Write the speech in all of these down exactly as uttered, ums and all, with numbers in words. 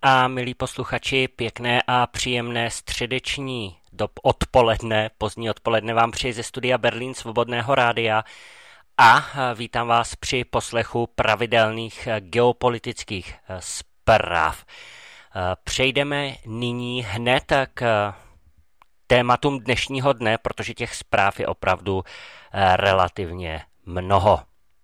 a milí posluchači, pěkné a příjemné středeční do odpoledne, pozdní odpoledne vám přeji ze studia Berlín Svobodného rádia a vítám vás při poslechu pravidelných geopolitických zpráv. Přejdeme nyní hned k tématům dnešního dne, protože těch zpráv je opravdu relativně mnoho.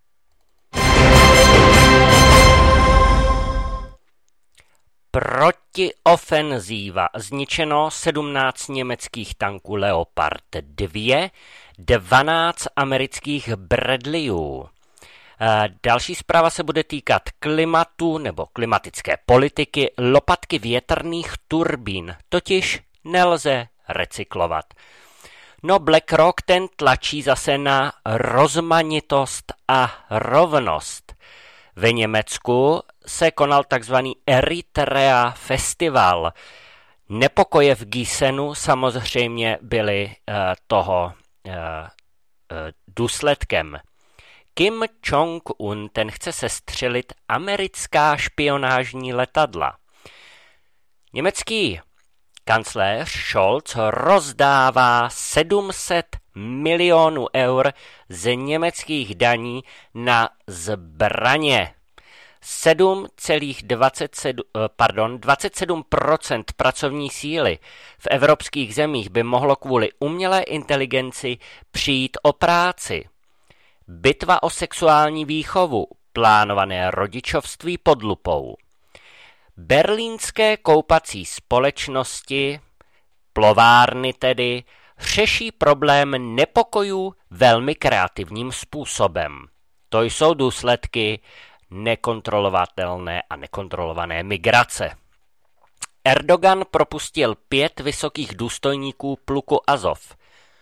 Protiofenzíva. Zničeno sedmnáct německých tanků Leopard dva, dvanáct amerických Bradleyů. Další zpráva se bude týkat klimatu nebo klimatické politiky, lopatky větrných turbín, totiž nelze recyklovat. No BlackRock ten tlačí zase na rozmanitost a rovnost. Ve Německu se konal takzvaný Eritrea Festival. Nepokoje v Gießenu samozřejmě byly uh, toho uh, uh, důsledkem. Kim Jong-un ten chce sestřelit americká špionážní letadla. Německý kancléř Scholz rozdává sedm set milionů eur z německých daní na zbraně. sedm celá dvacet sedm procent pracovní síly v evropských zemích by mohlo kvůli umělé inteligenci přijít o práci. Bitva o sexuální výchovu, plánované rodičovství pod lupou. Berlínské koupací společnosti, plovárny tedy, řeší problém nepokojů velmi kreativním způsobem. To jsou důsledky nekontrolovatelné a nekontrolované migrace. Erdogan propustil pět vysokých důstojníků pluku Azov.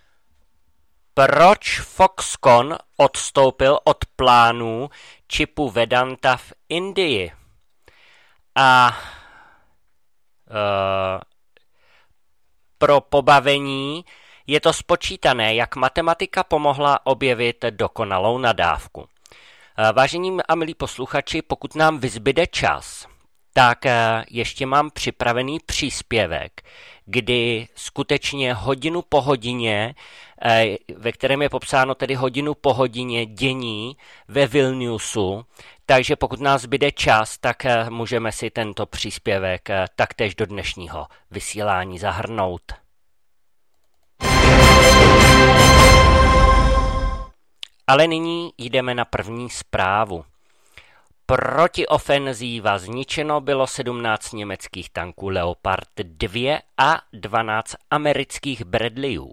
Proč Foxconn odstoupil od plánů čipu Vedanta v Indii? A uh, pro pobavení je to spočítané, jak matematika pomohla objevit dokonalou nadávku. Uh, vážení a milí posluchači, pokud nám vyzbyde čas, tak uh, ještě mám připravený příspěvek, kdy skutečně hodinu po hodině, ve kterém je popsáno tedy hodinu po hodině dění ve Vilniusu, takže pokud nás zbyde čas, tak můžeme si tento příspěvek taktéž do dnešního vysílání zahrnout. Ale nyní jdeme na první zprávu. Protiofenzíva. Zničeno bylo sedmnáct německých tanků Leopard dva a dvanáct amerických Bradleyů.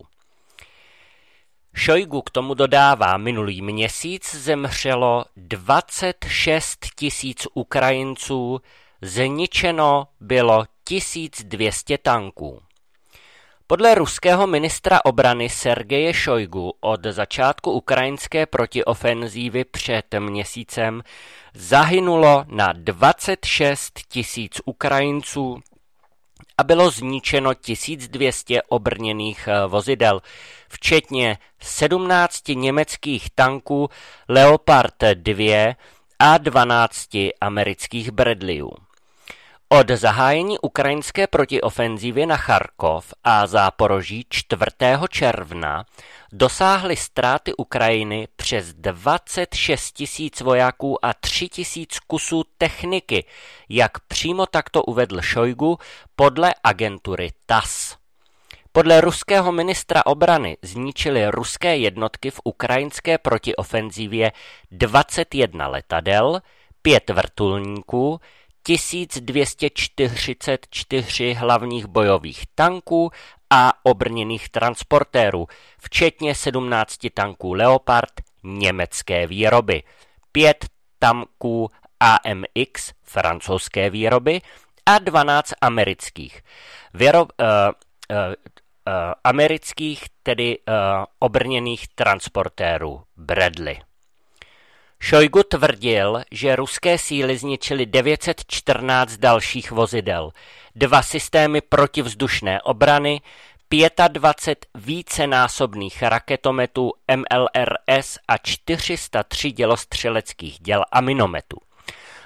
Šojgu k tomu dodává, minulý měsíc zemřelo dvacet šest tisíc Ukrajinců, zničeno bylo tisíc dvě stě tanků. Podle ruského ministra obrany Sergeje Šojgu od začátku ukrajinské protiofenzívy před měsícem zahynulo na dvacet šest tisíc Ukrajinců a bylo zničeno tisíc dvě stě obrněných vozidel, včetně sedmnácti německých tanků Leopard dva a dvanácti amerických Bradleyů. Od zahájení ukrajinské protiofenzívy na Charkov a Záporoží čtvrtého června dosáhly ztráty Ukrajiny přes dvacet šest tisíc vojáků a tři tisíce kusů techniky, jak přímo takto uvedl Šojgu podle agentury T A S S. Podle ruského ministra obrany zničily ruské jednotky v ukrajinské protiofenzívě dvacet jedna letadel, pět vrtulníků, tisíc dvě stě čtyřicet čtyři hlavních bojových tanků a obrněných transportérů, včetně sedmnácti tanků Leopard německé výroby, pět tanků A M X francouzské výroby a dvanáct amerických. Věro, uh, uh, uh, amerických, tedy uh, obrněných transportérů Bradley. Šojgu tvrdil, že ruské síly zničily devět set čtrnáct dalších vozidel, dva systémy protivzdušné obrany, dvacet pět vícenásobných raketometů M L R S a čtyři sta tři dělostřeleckých děl a minometů.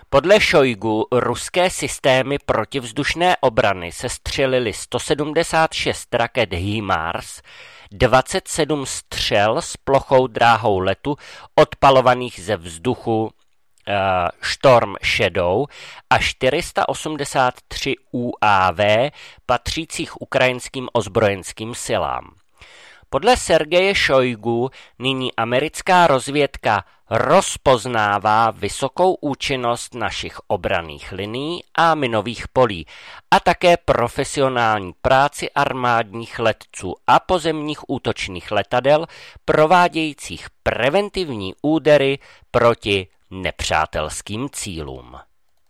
Podle Šojgu ruské systémy protivzdušné obrany sestřelily sto sedmdesát šest raket HIMARS, dvacet sedm střel s plochou dráhou letu odpalovaných ze vzduchu Storm Shadow a čtyři sta osmdesát tři U A V patřících ukrajinským ozbrojenským silám. Podle Sergeje Šojgu nyní americká rozvědka rozpoznává vysokou účinnost našich obranných linií a minových polí a také profesionální práci armádních letců a pozemních útočných letadel provádějících preventivní údery proti nepřátelským cílům.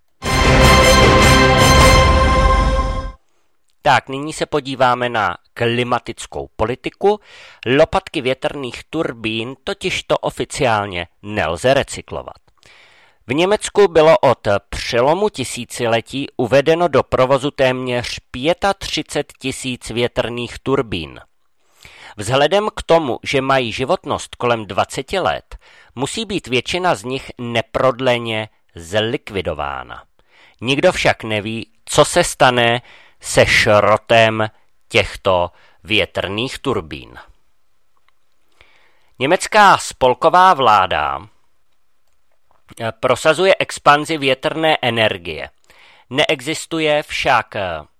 Tak, nyní se podíváme na klimatickou politiku. Lopatky větrných turbín totiž to oficiálně nelze recyklovat. V Německu bylo od přelomu tisíciletí uvedeno do provozu téměř třicet pět tisíc větrných turbín. Vzhledem k tomu, že mají životnost kolem dvacet let, musí být většina z nich neprodleně zlikvidována. Nikdo však neví, co se stane se šrotem těchto větrných turbín. Německá spolková vláda prosazuje expanzi větrné energie. Neexistuje však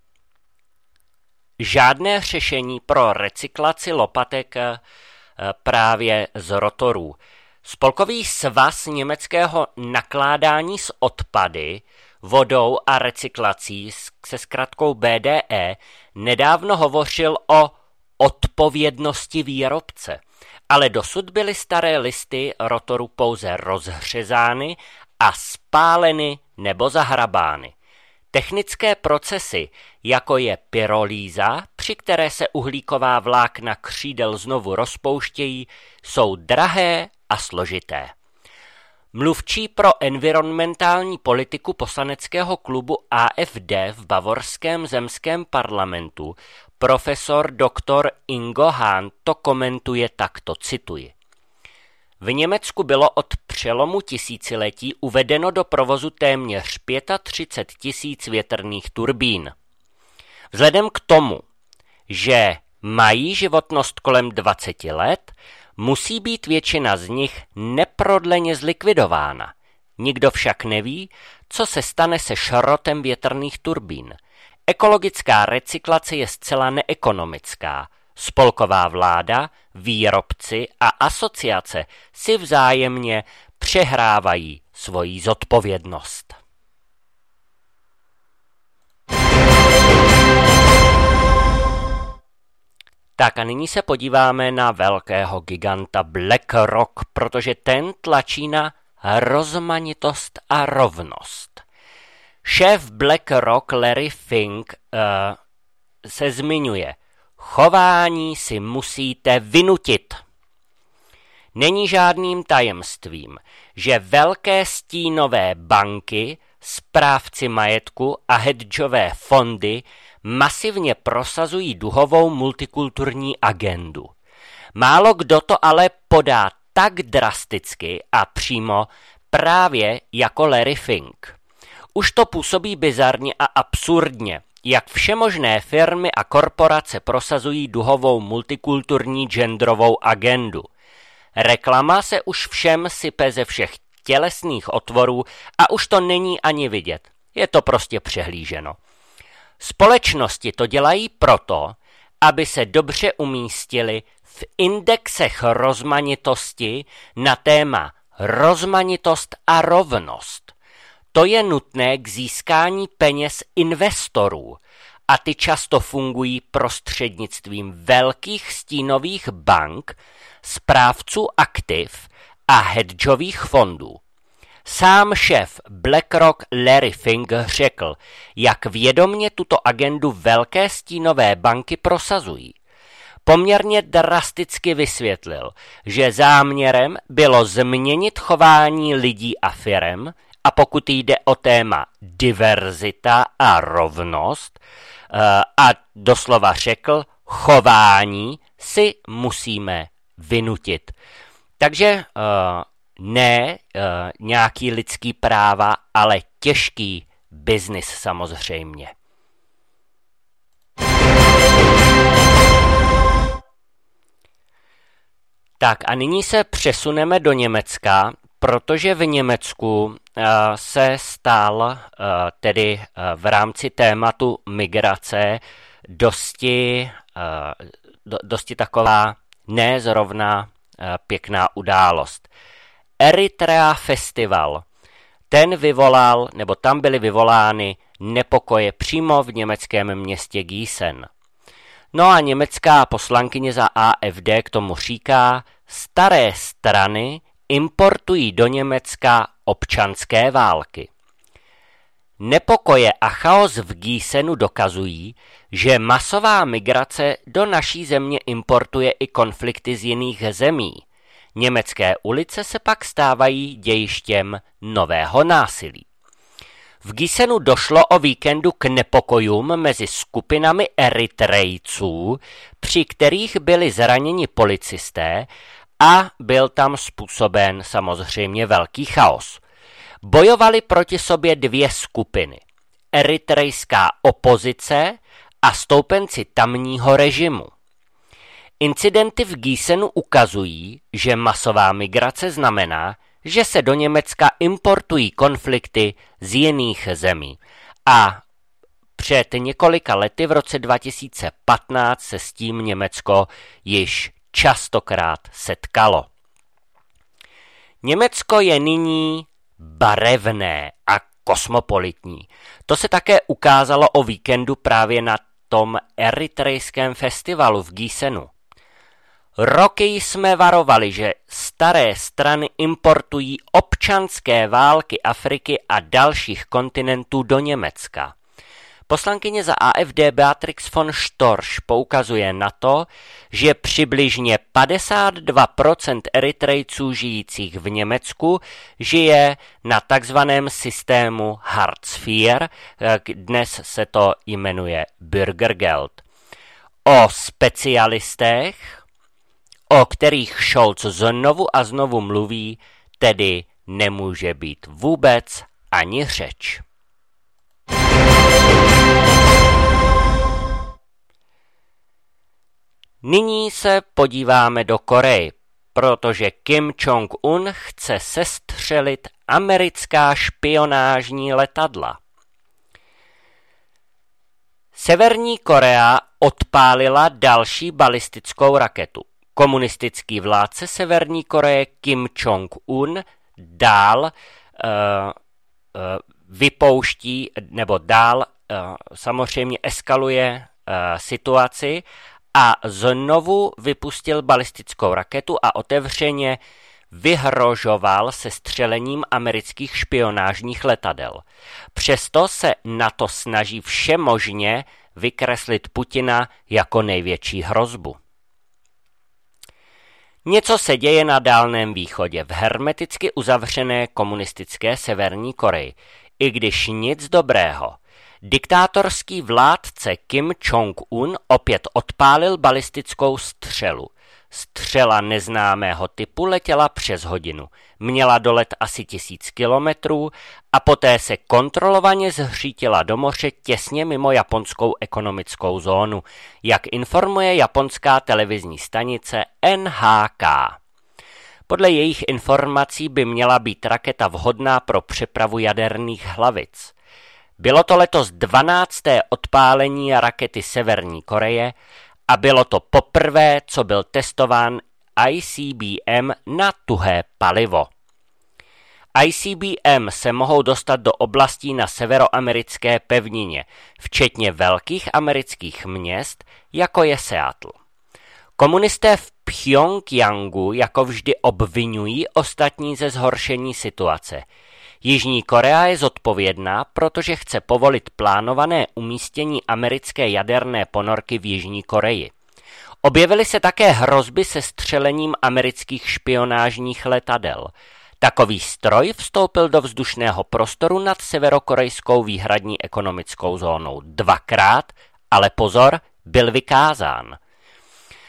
žádné řešení pro recyklaci lopatek právě z rotorů. Spolkový svaz německého nakládání s odpady, vodou a recyklací se zkratkou B D E nedávno hovořil o odpovědnosti výrobce, ale dosud byly staré listy rotoru pouze rozhřezány a spáleny nebo zahrabány. Technické procesy, jako je pyrolýza, při které se uhlíková vlákna křídel znovu rozpouštějí, jsou drahé a složité. Mluvčí pro environmentální politiku poslaneckého klubu A F D v bavorském zemském parlamentu profesor doktor Ingo Hahn to komentuje takto, cituji. V Německu bylo od přelomu tisíciletí uvedeno do provozu téměř třicet pět tisíc větrných turbín. Vzhledem k tomu, že mají životnost kolem dvacet let, musí být většina z nich neprodleně zlikvidována. Nikdo však neví, co se stane se šrotem větrných turbín. Ekologická recyklace je zcela neekonomická. Spolková vláda, výrobci a asociace si vzájemně přehrávají svoji zodpovědnost. Tak a nyní se podíváme na velkého giganta BlackRock, protože ten tlačí na rozmanitost a rovnost. Šéf BlackRock Larry Fink uh, se zmiňuje: chování si musíte vynutit. Není žádným tajemstvím, že velké stínové banky, správci majetku a hedžové fondy masivně prosazují duhovou multikulturní agendu. Málo kdo to ale podá tak drasticky a přímo právě jako Larry Fink. Už to působí bizarně a absurdně, jak všemožné firmy a korporace prosazují duhovou multikulturní genderovou agendu. Reklama se už všem sype ze všech tělesných otvorů a už to není ani vidět. Je to prostě přehlíženo. Společnosti to dělají proto, aby se dobře umístili v indexech rozmanitosti na téma rozmanitost a rovnost. To je nutné k získání peněz investorů a ty často fungují prostřednictvím velkých stínových bank, správců aktiv a hedžových fondů. Sám šéf BlackRock Larry Fink řekl, jak vědomně tuto agendu velké stínové banky prosazují. Poměrně drasticky vysvětlil, že záměrem bylo změnit chování lidí a firem, a pokud jde o téma diverzita a rovnost, a doslova řekl, chování si musíme vynutit. Takže ne uh, nějaký lidský práva, ale těžký biznis samozřejmě. Tak a nyní se přesuneme do Německa, protože v Německu uh, se stal uh, tedy uh, v rámci tématu migrace dosti, uh, do, dosti taková ne zrovna uh, pěkná událost. Eritrea Festival, ten vyvolal, nebo tam byly vyvolány nepokoje přímo v německém městě Gießen. No a německá poslankyně za A F D k tomu říká, staré strany importují do Německa občanské války. Nepokoje a chaos v Gießenu dokazují, že masová migrace do naší země importuje i konflikty z jiných zemí. Německé ulice se pak stávají dějištěm nového násilí. V Gießenu došlo o víkendu k nepokojům mezi skupinami Eritrejců, při kterých byli zraněni policisté a byl tam způsoben samozřejmě velký chaos. Bojovali proti sobě dvě skupiny. Eritrejská opozice a stoupenci tamního režimu. Incidenty v Gießenu ukazují, že masová migrace znamená, že se do Německa importují konflikty z jiných zemí. A před několika lety v roce dva tisíce patnáct se s tím Německo již častokrát setkalo. Německo je nyní barevné a kosmopolitní. To se také ukázalo o víkendu právě na tom eritrejském festivalu v Gießenu. Roky jsme varovali, že staré strany importují občanské války Afriky a dalších kontinentů do Německa. Poslankyně za A F D Beatrix von Storch poukazuje na to, že přibližně padesát dva procent Eritrejců žijících v Německu žije na takzvaném systému Hartz IV, dnes se to jmenuje Bürgergeld. O specialistech, o kterých Scholz znovu a znovu mluví, tedy nemůže být vůbec ani řeč. Nyní se podíváme do Koreji, protože Kim Jong-un chce sestřelit americká špionážní letadla. Severní Korea odpálila další balistickou raketu. Komunistický vládce Severní Koreje Kim Jong-un dál uh, uh, vypouští, nebo dál uh, samozřejmě eskaluje uh, situaci a znovu vypustil balistickou raketu a otevřeně vyhrožoval se střelením amerických špionážních letadel. Přesto se NATO snaží všemožně vykreslit Putina jako největší hrozbu. Něco se děje na Dálném východě v hermeticky uzavřené komunistické Severní Koreji, i když nic dobrého. Diktátorský vládce Kim Jong-un opět odpálil balistickou střelu. Střela neznámého typu letěla přes hodinu, měla dolet asi tisíc kilometrů a poté se kontrolovaně zhřítila do moře těsně mimo japonskou ekonomickou zónu, jak informuje japonská televizní stanice N H K. Podle jejich informací by měla být raketa vhodná pro přepravu jaderných hlavic. Bylo to letos dvanácté odpálení rakety Severní Koreje a bylo to poprvé, co byl testován I C B M na tuhé palivo. I C B M se mohou dostat do oblastí na severoamerické pevnině, včetně velkých amerických měst, jako je Seattle. Komunisté v Pchjongjangu jako vždy obvinují ostatní ze zhoršení situace. Jižní Korea je zodpovědná, protože chce povolit plánované umístění americké jaderné ponorky v Jižní Koreji. Objevily se také hrozby se střelením amerických špionážních letadel. Takový stroj vstoupil do vzdušného prostoru nad severokorejskou výhradní ekonomickou zónou dvakrát, ale pozor, byl vykázán.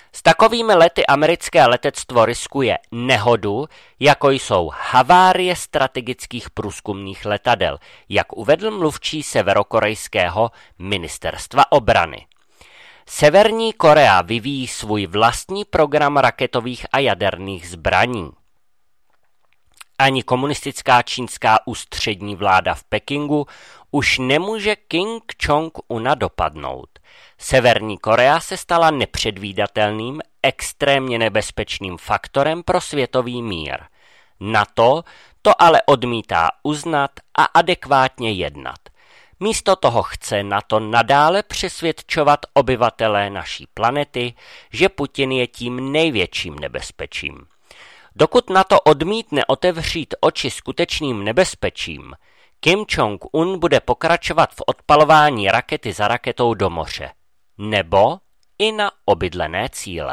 S takovými lety americké letectvo riskuje nehodu, jako jsou havárie strategických průzkumných letadel, jak uvedl mluvčí severokorejského ministerstva obrany. Severní Korea vyvíjí svůj vlastní program raketových a jaderných zbraní. Ani komunistická čínská ústřední vláda v Pekingu už nemůže Kim Jong-una dopadnout. Severní Korea se stala nepředvídatelným, extrémně nebezpečným faktorem pro světový mír. NATO to ale odmítá uznat a adekvátně jednat. Místo toho chce NATO nadále přesvědčovat obyvatelé naší planety, že Putin je tím největším nebezpečím. Dokud NATO odmítne otevřít oči skutečným nebezpečím, Kim Jong-un bude pokračovat v odpalování rakety za raketou do moře. Nebo i na obydlené cíle.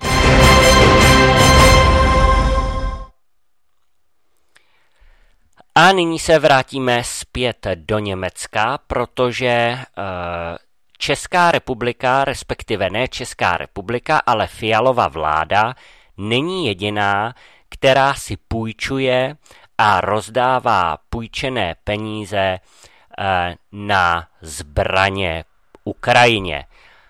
A nyní se vrátíme zpět do Německa, protože Česká republika, respektive ne Česká republika, ale Fialova vláda není jediná, která si půjčuje a rozdává půjčené peníze na zbraně Ukrajině.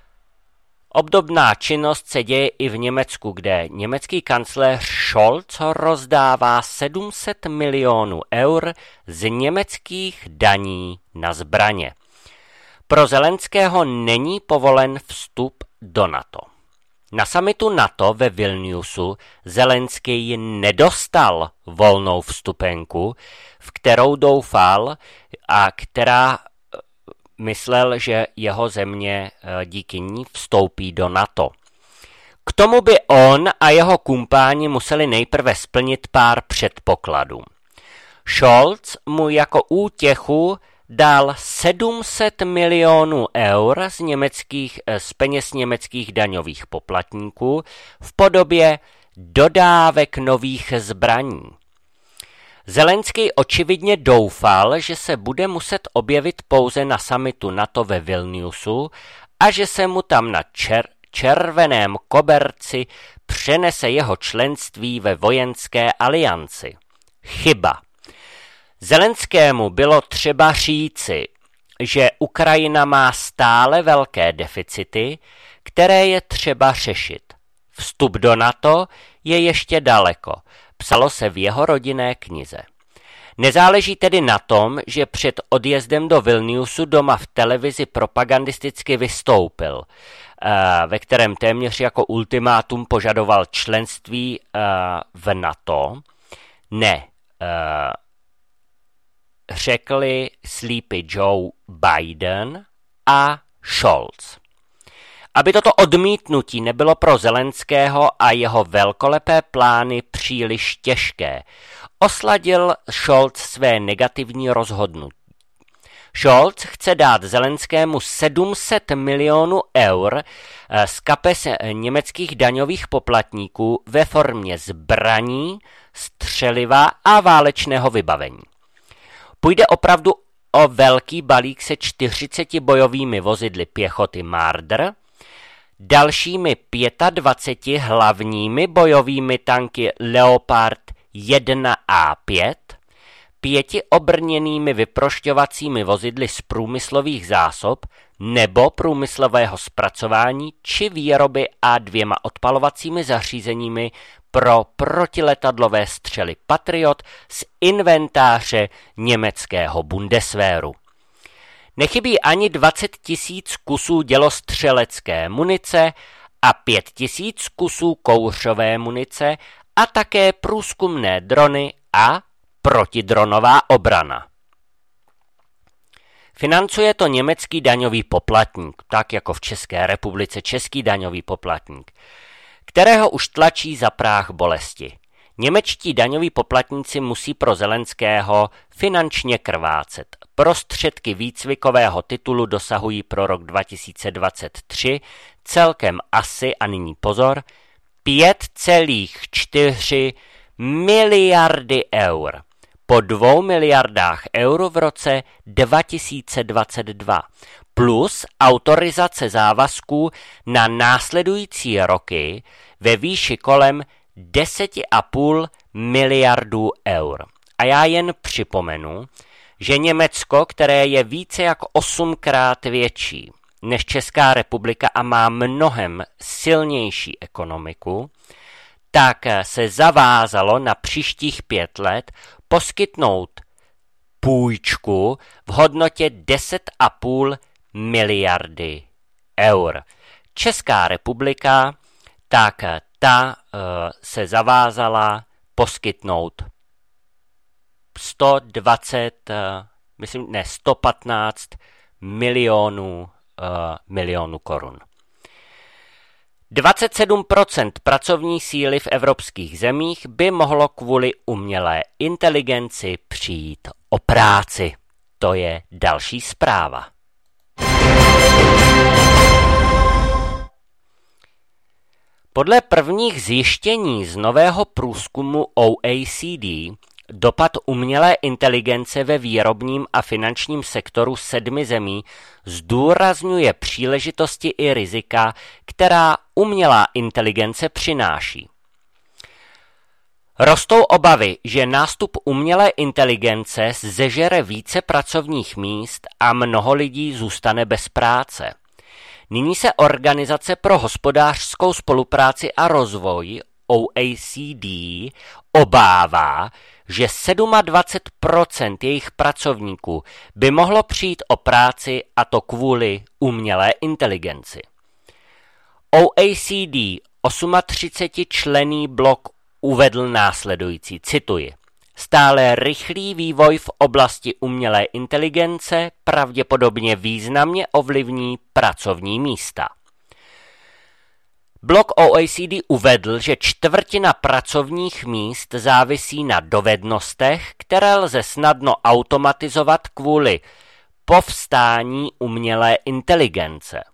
Obdobná činnost se děje i v Německu, kde německý kancléř Scholz rozdává sedm set milionů eur z německých daní na zbraně. Pro Zelenského není povolen vstup do NATO. Na summitu NATO ve Vilniusu Zelenský nedostal volnou vstupenku, v kterou doufal a která myslel, že jeho země díky ní vstoupí do NATO. K tomu by on a jeho kumpáni museli nejprve splnit pár předpokladů. Scholz mu jako útěchu dal sedm set milionů eur z, německých, z peněz německých daňových poplatníků v podobě dodávek nových zbraní. Zelenský očividně doufal, že se bude muset objevit pouze na summitu NATO ve Vilniusu a že se mu tam na čer- červeném koberci přenese jeho členství ve vojenské alianci. Chyba. Zelenskému bylo třeba říci, že Ukrajina má stále velké deficity, které je třeba řešit. Vstup do NATO je ještě daleko, psalo se v jeho rodinné knize. Nezáleží tedy na tom, že před odjezdem do Vilniusu doma v televizi propagandisticky vystoupil, ve kterém téměř jako ultimátum požadoval členství v NATO. Ne, řekli Sleepy Joe Biden a Scholz. Aby toto odmítnutí nebylo pro Zelenského a jeho velkolepé plány příliš těžké, osladil Scholz své negativní rozhodnutí. Scholz chce dát Zelenskému sedm set milionů eur z kapes německých daňových poplatníků ve formě zbraní, střeliva a válečného vybavení. Půjde opravdu o velký balík se čtyřiceti bojovými vozidly pěchoty Marder, dalšími dvaceti pěti hlavními bojovými tanky Leopard jedna A pět, pěti obrněnými vyprošťovacími vozidly z průmyslových zásob nebo průmyslového zpracování či výroby a dvěma odpalovacími zařízeními pro protiletadlové střely Patriot z inventáře německého Bundeswehru. Nechybí ani dvacet tisíc kusů dělostřelecké munice a pět tisíc kusů kouřové munice a také průzkumné drony a protidronová obrana. Financuje to německý daňový poplatník, tak jako v České republice český daňový poplatník, kterého už tlačí za práh bolesti. Němečtí daňoví poplatníci musí pro Zelenského finančně krvácet. Prostředky výcvikového titulu dosahují pro rok dva tisíce dvacet tři celkem asi, a nyní pozor, pět celá čtyři miliardy eur. Po dvou miliardách eur v roce dva tisíce dvacet dva. plus autorizace závazků na následující roky ve výši kolem deset a půl miliardů eur. A já jen připomenu, že Německo, které je více jak osmkrát větší než Česká republika a má mnohem silnější ekonomiku, tak se zavázalo na příštích pět let poskytnout půjčku v hodnotě deset a půl miliardy eur. Česká republika, tak ta uh, se zavázala poskytnout sto dvacet, uh, myslím, ne, sto patnáct milionů, uh, milionů korun. dvacet sedm procent pracovní síly v evropských zemích by mohlo kvůli umělé inteligenci přijít o práci. To je další zpráva. Podle prvních zjištění z nového průzkumu O E C D dopad umělé inteligence ve výrobním a finančním sektoru sedmi zemí zdůrazňuje příležitosti i rizika, která umělá inteligence přináší. Rostou obavy, že nástup umělé inteligence zežere více pracovních míst a mnoho lidí zůstane bez práce. Nyní se Organizace pro hospodářskou spolupráci a rozvoj O E C D obává, že dvacet sedm procent jejich pracovníků by mohlo přijít o práci, a to kvůli umělé inteligenci. O E C D třicetiosmičlenný blok uvedl následující, cituji: Stále rychlý vývoj v oblasti umělé inteligence pravděpodobně významně ovlivní pracovní místa. Blok O E C D uvedl, že čtvrtina pracovních míst závisí na dovednostech, které lze snadno automatizovat kvůli povstání umělé inteligence.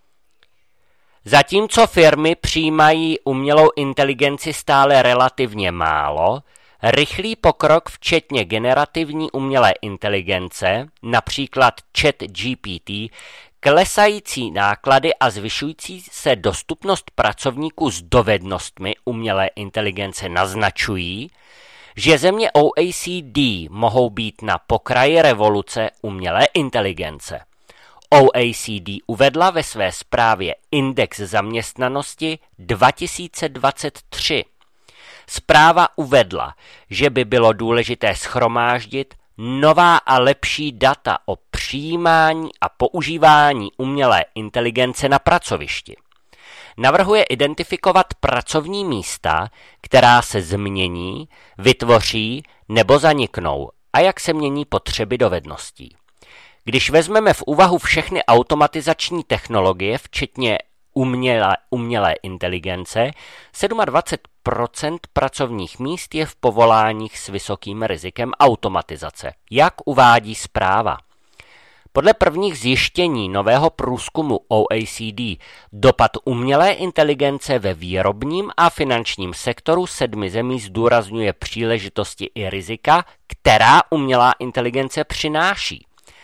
Zatímco firmy přijímají umělou inteligenci stále relativně málo, rychlý pokrok včetně generativní umělé inteligence, například ChatGPT, klesající náklady a zvyšující se dostupnost pracovníků s dovednostmi umělé inteligence naznačují, že země O E C D mohou být na pokraji revoluce umělé inteligence. O E C D uvedla ve své zprávě Index zaměstnanosti dva tisíce dvacet tři. Zpráva uvedla, že by bylo důležité shromáždit nová a lepší data o přijímání a používání umělé inteligence na pracovišti. Navrhuje identifikovat pracovní místa, která se změní, vytvoří nebo zaniknou a jak se mění potřeby dovedností. Když vezmeme v úvahu všechny automatizační technologie, včetně umělé, umělé inteligence, dvacet sedm procent pracovních míst je v povoláních s vysokým rizikem automatizace, jak uvádí zpráva. Podle prvních zjištění nového průzkumu O E C D dopad umělé inteligence ve výrobním a finančním sektoru sedmi zemí zdůrazňuje příležitosti i rizika, která umělá inteligence přináší.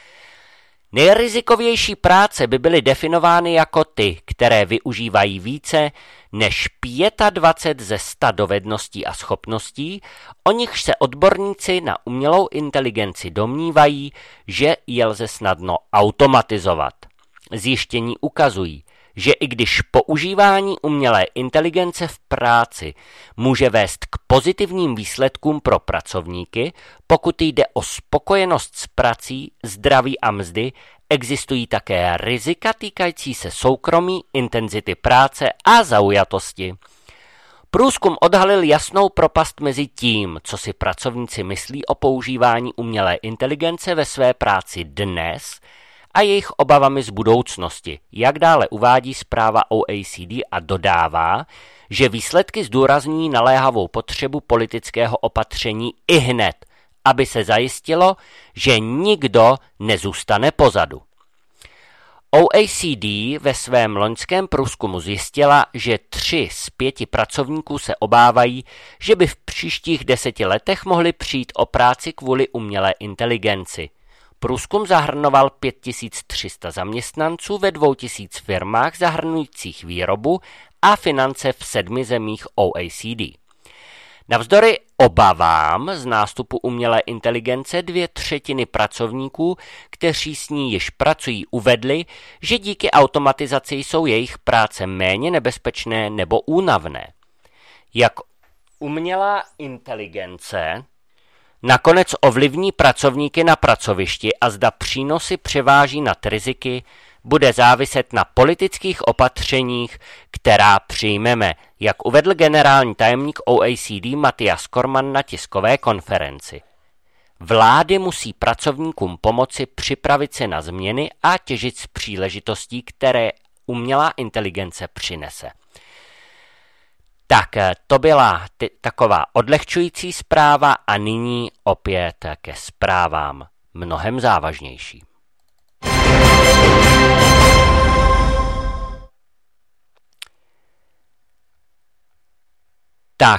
Nejrizikovější práce by byly definovány jako ty, které využívají více než dvacet pět ze sta dovedností a schopností, o nichž se odborníci na umělou inteligenci domnívají, že je lze snadno automatizovat. Zjištění ukazují, že i když používání umělé inteligence v práci může vést k pozitivním výsledkům pro pracovníky, pokud jde o spokojenost s prací, zdraví a mzdy, existují také rizika týkající se soukromí, intenzity práce a zaujatosti. Průzkum odhalil jasnou propast mezi tím, co si pracovníci myslí o používání umělé inteligence ve své práci dnes a jejich obavami z budoucnosti, jak dále uvádí zpráva O E C D a dodává, že výsledky zdůrazňují naléhavou potřebu politického opatření ihned, aby se zajistilo, že nikdo nezůstane pozadu. O E C D ve svém loňském průzkumu zjistila, že tři z pěti pracovníků se obávají, že by v příštích deseti letech mohli přijít o práci kvůli umělé inteligenci. Průzkum zahrnoval pět tisíc tři sta zaměstnanců ve dvou tisíc firmách zahrnujících výrobu a finance v sedmi zemích O E C D. Navzdory obavám z nástupu umělé inteligence dvě třetiny pracovníků, kteří s ní již pracují, uvedli, že díky automatizaci jsou jejich práce méně nebezpečné nebo únavné. Jak umělá inteligence nakonec ovlivní pracovníky na pracovišti a zda přínosy převáží nad riziky, bude záviset na politických opatřeních, která přijmeme, jak uvedl generální tajemník O E C D Matthias Cormann na tiskové konferenci. Vlády musí pracovníkům pomoci připravit se na změny a těžit z příležitostí, které umělá inteligence přinese. Tak to byla ty, taková odlehčující zpráva a nyní opět ke zprávám mnohem závažnější. Tak,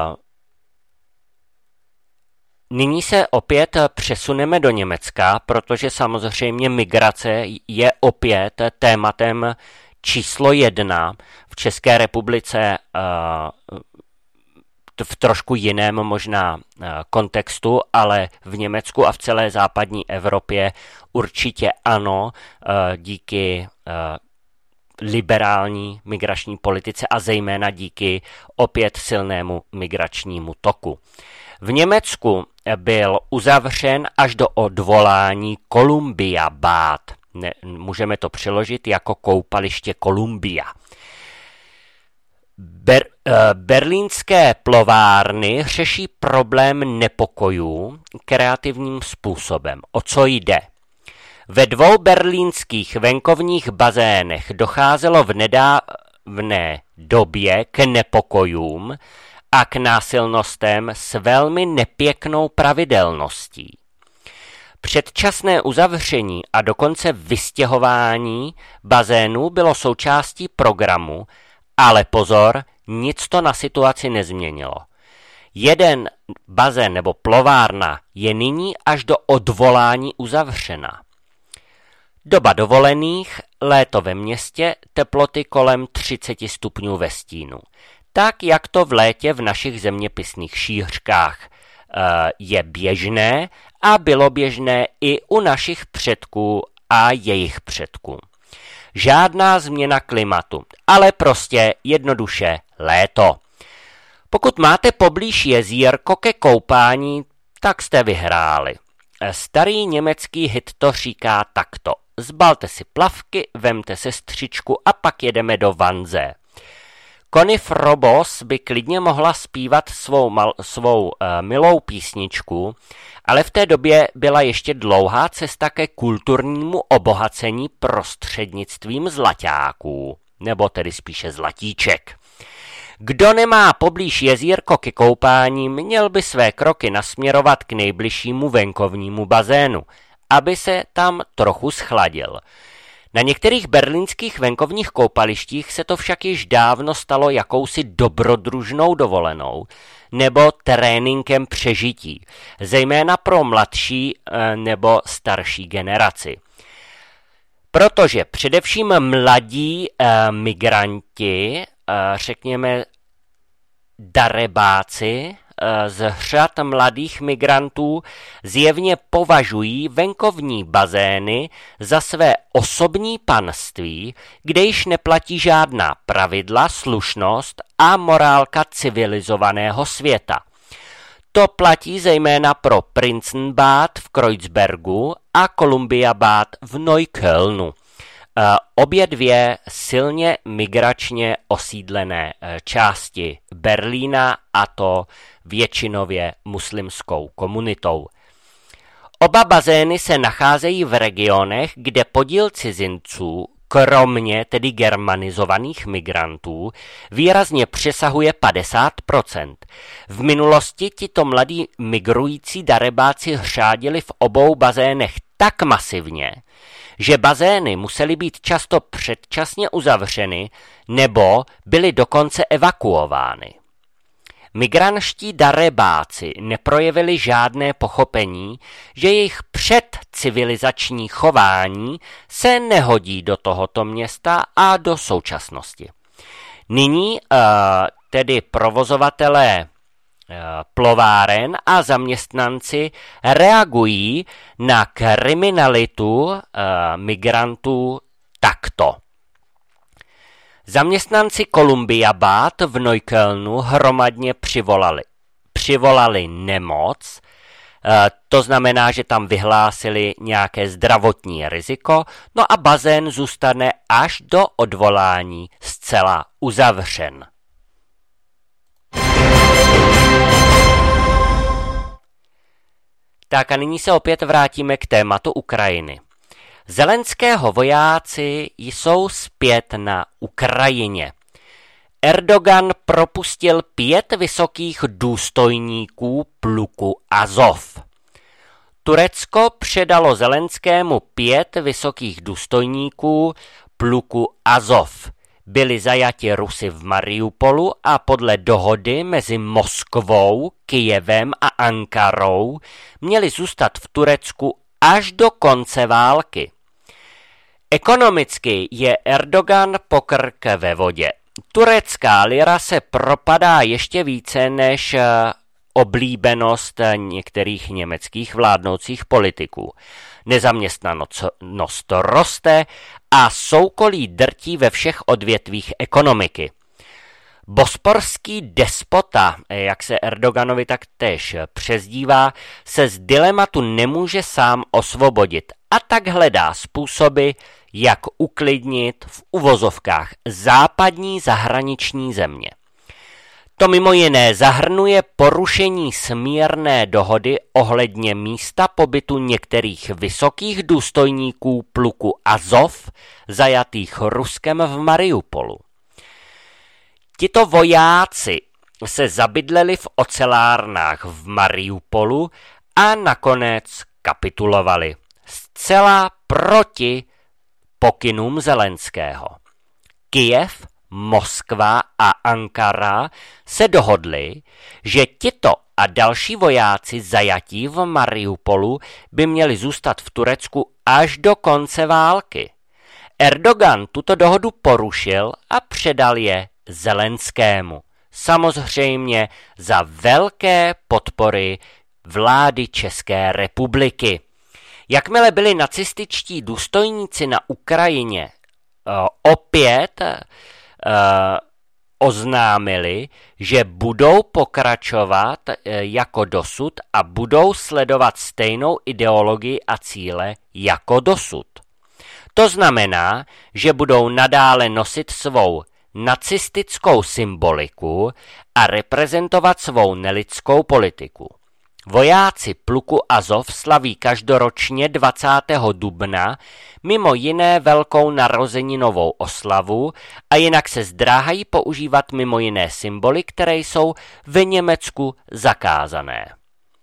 nyní se opět přesuneme do Německa, protože samozřejmě migrace je opět tématem číslo jedna v České republice v trošku jiném možná kontextu, ale v Německu a v celé západní Evropě určitě ano, díky liberální migrační politice a zejména díky opět silnému migračnímu toku. V Německu byl uzavřen až do odvolání Columbia Bad. Ne, můžeme to přeložit jako koupaliště Columbia. Ber, uh, berlínské plovárny řeší problém nepokojů kreativním způsobem. O co jde? Ve dvou berlínských venkovních bazénech docházelo v nedávné době k nepokojům a k násilnostem s velmi nepěknou pravidelností. Předčasné uzavření a dokonce vystěhování bazénů bylo součástí programu, ale pozor, nic to na situaci nezměnilo. Jeden bazén nebo plovárna je nyní až do odvolání uzavřena. Doba dovolených, léto ve městě, teploty kolem třicet stupňů ve stínu. Tak, jak to v létě v našich zeměpisných šířkách je běžné a bylo běžné i u našich předků a jejich předků. Žádná změna klimatu, ale prostě jednoduše léto. Pokud máte poblíž jezírko ke koupání, tak jste vyhráli. Starý německý hit to říká takto. Zbalte si plavky, vemte sestřičku a pak jedeme do Vanze. Conny Frobos by klidně mohla zpívat svou, mal, svou uh, milou písničku, ale v té době byla ještě dlouhá cesta ke kulturnímu obohacení prostřednictvím zlaťáků, nebo tedy spíše zlatíček. Kdo nemá poblíž jezírko ke koupání, měl by své kroky nasměrovat k nejbližšímu venkovnímu bazénu, aby se tam trochu schladil. Na některých berlínských venkovních koupalištích se to však již dávno stalo jakousi dobrodružnou dovolenou nebo tréninkem přežití, zejména pro mladší nebo starší generaci. Protože především mladí eh, migranti, eh, řekněme darebáci, z řad mladých migrantů zjevně považují venkovní bazény za své osobní panství, kde již neplatí žádná pravidla, slušnost a morálka civilizovaného světa. To platí zejména pro Prinzenbad v Kreuzbergu a Columbia Bad v Neuköllnu. Obě dvě silně migračně osídlené části Berlína, a to většinově muslimskou komunitou. Oba bazény se nacházejí v regionech, kde podíl cizinců, kromě tedy germanizovaných migrantů, výrazně přesahuje padesát procent. V minulosti tito mladí migrující darebáci řádili v obou bazénech tak masivně, že bazény musely být často předčasně uzavřeny nebo byly dokonce evakuovány. Migranští darebáci neprojevili žádné pochopení, že jejich předcivilizační chování se nehodí do tohoto města a do současnosti. Nyní uh, tedy provozovatelé uh, plováren a zaměstnanci reagují na kriminalitu uh, migrantů takto. Zaměstnanci Columbia Bad v Neuköllnu hromadně přivolali, přivolali nemoc, to znamená, že tam vyhlásili nějaké zdravotní riziko, no a bazén zůstane až do odvolání zcela uzavřen. Tak a nyní se opět vrátíme k tématu Ukrajiny. Zelenského vojáci jsou zpět na Ukrajině. Erdogan propustil pět vysokých důstojníků pluku Azov. Turecko předalo Zelenskému pět vysokých důstojníků pluku Azov. Byli zajati Rusy v Mariupolu a podle dohody mezi Moskvou, Kyjevem a Ankarou měli zůstat v Turecku až do konce války. Ekonomicky je Erdogan pokrk ve vodě. Turecká lira se propadá ještě více než oblíbenost některých německých vládnoucích politiků. Nezaměstnanost roste a soukolí drtí ve všech odvětvích ekonomiky. Bosporský despota, jak se Erdoganovi taktéž přezdívá, se z dilematu nemůže sám osvobodit a tak hledá způsoby, jak uklidnit v uvozovkách západní zahraniční země. To mimo jiné zahrnuje porušení smírné dohody ohledně místa pobytu některých vysokých důstojníků pluku Azov, zajatých Ruskem v Mariupolu. Tito vojáci se zabydleli v ocelárnách v Mariupolu a nakonec kapitulovali. Zcela proti pokynům Zelenského. Kyjev, Moskva a Ankara se dohodli, že tito a další vojáci zajatí v Mariupolu by měli zůstat v Turecku až do konce války. Erdogan tuto dohodu porušil a předal je Zelenskému. Samozřejmě za velké podpory vlády České republiky. Jakmile byli nacističtí důstojníci na Ukrajině uh, opět uh, oznámili, že budou pokračovat uh, jako dosud a budou sledovat stejnou ideologii a cíle jako dosud. To znamená, že budou nadále nosit svou nacistickou symboliku a reprezentovat svou nelidskou politiku. Vojáci pluku Azov slaví každoročně dvacátého dubna mimo jiné velkou narozeninovou oslavu a jinak se zdráhají používat mimo jiné symboly, které jsou v Německu zakázané. E,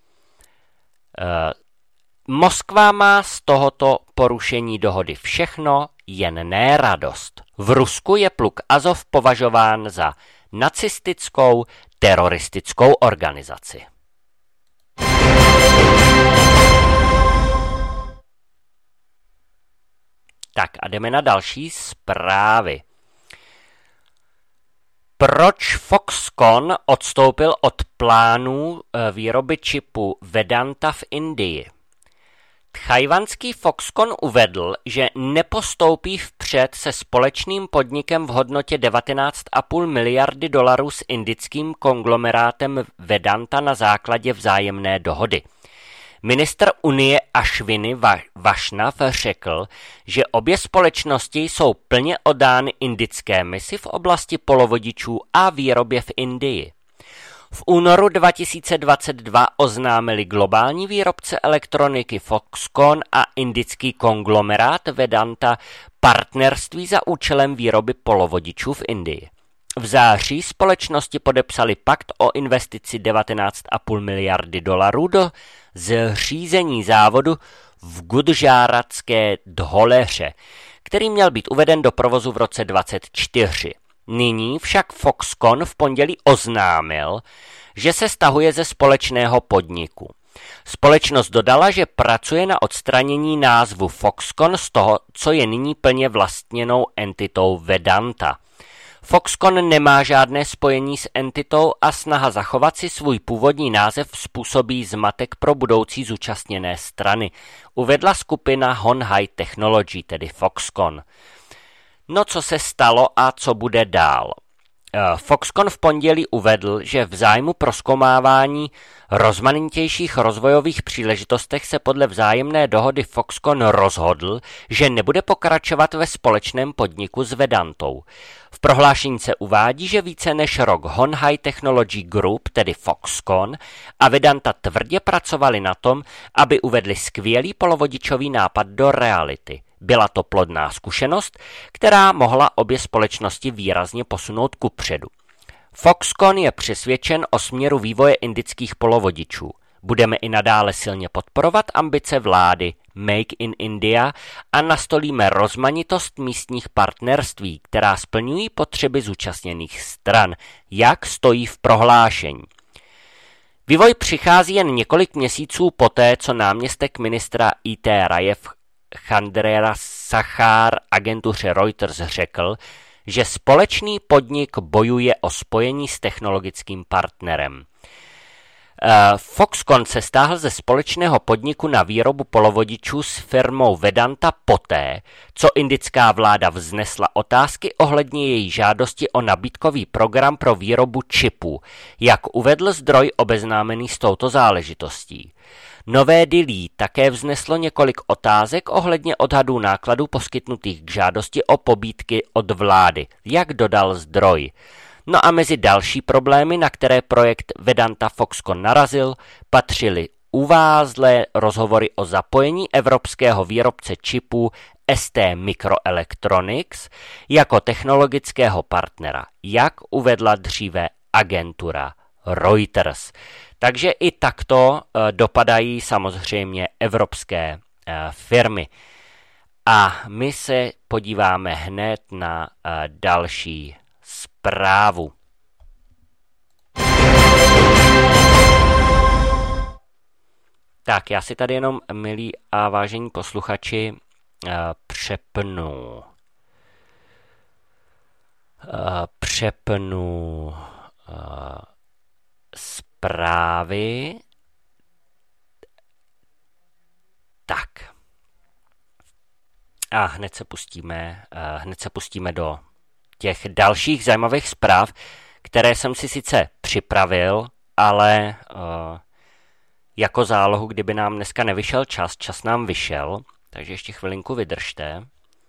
Moskva má z tohoto porušení dohody všechno, jen ne radost. V Rusku je pluk Azov považován za nacistickou teroristickou organizaci. Tak a jdeme na další zprávy. Proč Foxconn odstoupil od plánů výroby čipu Vedanta v Indii? Tchajwanský Foxconn uvedl, že nepostoupí vpřed se společným podnikem v hodnotě devatenáct celá pět miliardy dolarů s indickým konglomerátem Vedanta na základě vzájemné dohody. Ministr Unie Ashwini Vaishnav řekl, že obě společnosti jsou plně oddány indické misi v oblasti polovodičů a výrobě v Indii. V únoru dva tisíce dvacet dva oznámili globální výrobce elektroniky Foxconn a indický konglomerát Vedanta partnerství za účelem výroby polovodičů v Indii. V září společnosti podepsali pakt o investici devatenáct celá pět miliardy dolarů do zřízení závodu v Gudžáratské Dholeře, který měl být uveden do provozu v roce dvacet čtyři. Nyní však Foxconn v pondělí oznámil, že se stahuje ze společného podniku. Společnost dodala, že pracuje na odstranění názvu Foxconn z toho, co je nyní plně vlastněnou entitou Vedanta. Foxconn nemá žádné spojení s entitou a snaha zachovat si svůj původní název způsobí zmatek pro budoucí zúčastněné strany, uvedla skupina Hon Hai Technology, tedy Foxconn. No, co se stalo a co bude dál? Foxconn v pondělí uvedl, že v zájmu prozkoumávání rozmanitějších rozvojových příležitostech se podle vzájemné dohody Foxconn rozhodl, že nebude pokračovat ve společném podniku s Vedantou. V prohlášení se uvádí, že více než rok Hon Hai Technology Group, tedy Foxconn, a Vedanta tvrdě pracovali na tom, aby uvedli skvělý polovodičový nápad do reality. Byla to plodná zkušenost, která mohla obě společnosti výrazně posunout kupředu. Foxconn je přesvědčen o směru vývoje indických polovodičů. Budeme i nadále silně podporovat ambice vlády Make in India a nastolíme rozmanitost místních partnerství, která splňují potřeby zúčastněných stran, jak stojí v prohlášení. Vývoj přichází jen několik měsíců poté, co náměstek ministra í té Rajev Chandra Sachar agentuře Reuters řekl, že společný podnik bojuje o spojení s technologickým partnerem. Foxconn se stáhl ze společného podniku na výrobu polovodičů s firmou Vedanta poté, co indická vláda vznesla otázky ohledně její žádosti o nabídkový program pro výrobu čipů, jak uvedl zdroj obeznámený s touto záležitostí. Nové Delhi také vzneslo několik otázek ohledně odhadů nákladů poskytnutých k žádosti o pobídky od vlády, jak dodal zdroj. No a mezi další problémy, na které projekt Vedanta Foxconn narazil, patřily uvázlé rozhovory o zapojení evropského výrobce čipů S T Microelectronics jako technologického partnera, jak uvedla dříve agentura Reuters. Takže i takto dopadají samozřejmě evropské firmy. A my se podíváme hned na další zprávu. Tak, já si tady jenom, milí a vážení posluchači, přepnu. Přepnu zprávy. Tak. A hned se pustíme, hned se pustíme do těch dalších zajímavých zpráv, které jsem si sice připravil, ale uh, jako zálohu, kdyby nám dneska nevyšel čas, čas nám vyšel, takže ještě chvilinku vydržte.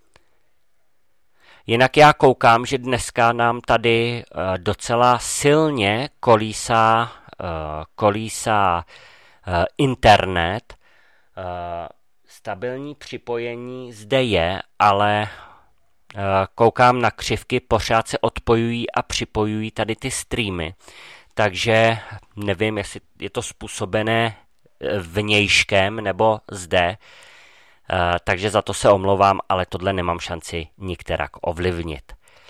Jinak já koukám, že dneska nám tady uh, docela silně kolísá, uh, kolísá uh, internet. Uh, stabilní připojení zde je, ale koukám na křivky, pořád se odpojují a připojují tady ty streamy. Takže nevím, jestli je to způsobené vnějškem nebo zde. Takže za to se omlouvám, ale tohle nemám šanci nikterak ovlivnit.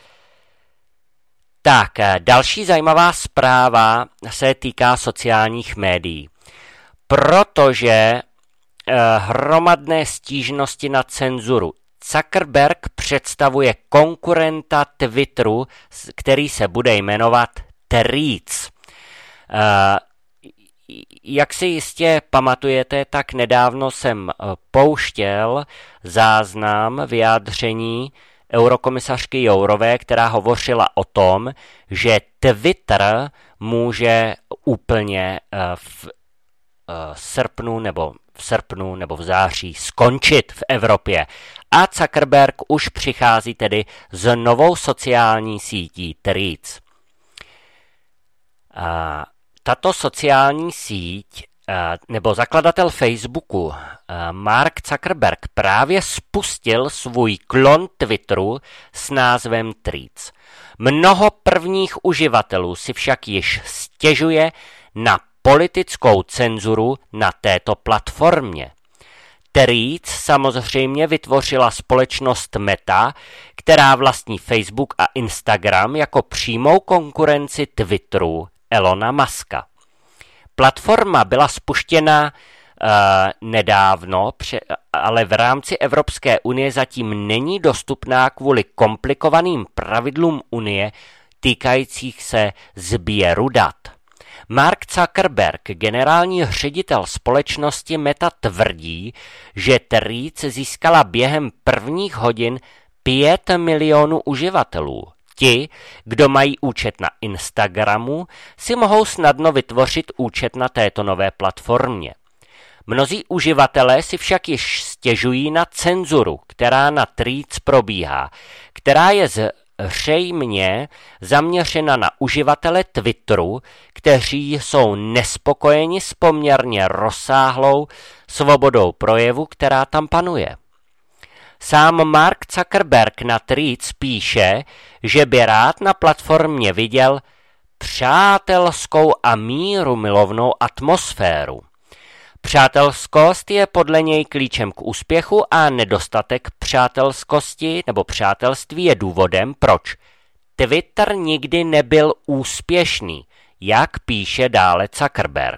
Tak, další zajímavá zpráva se týká sociálních médií. Protože hromadné stížnosti na cenzuru. Zuckerberg představuje konkurenta Twitteru, který se bude jmenovat Threads. Jak si jistě pamatujete, tak nedávno jsem pouštěl záznam vyjádření eurokomisařky Jourové, která hovořila o tom, že Twitter může úplně v srpnu nebo v srpnu nebo v září skončit v Evropě. A Zuckerberg už přichází tedy s novou sociální sítí Threads. A tato sociální síť nebo zakladatel Facebooku Mark Zuckerberg právě spustil svůj klon Twitteru s názvem Threads. Mnoho prvních uživatelů si však již stěžuje na politickou cenzuru na této platformě. Threads samozřejmě vytvořila společnost Meta, která vlastní Facebook a Instagram jako přímou konkurenci Twitteru, Elona Muska. Platforma byla spuštěna uh, nedávno, pře- ale v rámci Evropské unie zatím není dostupná kvůli komplikovaným pravidlům unie týkajících se sběru dat. Mark Zuckerberg, generální ředitel společnosti Meta, tvrdí, že Threads získala během prvních hodin pět milionů uživatelů. Ti, kdo mají účet na Instagramu, si mohou snadno vytvořit účet na této nové platformě. Mnozí uživatelé si však již stěžují na cenzuru, která na Threads probíhá, která je zřejmě zaměřena na uživatele Twitteru, kteří jsou nespokojeni s poměrně rozsáhlou svobodou projevu, která tam panuje. Sám Mark Zuckerberg na Threads píše, že by rád na platformě viděl přátelskou a mírumilovnou atmosféru. Přátelskost je podle něj klíčem k úspěchu a nedostatek přátelskosti nebo přátelství je důvodem, proč Twitter nikdy nebyl úspěšný, jak píše dále Zuckerberg.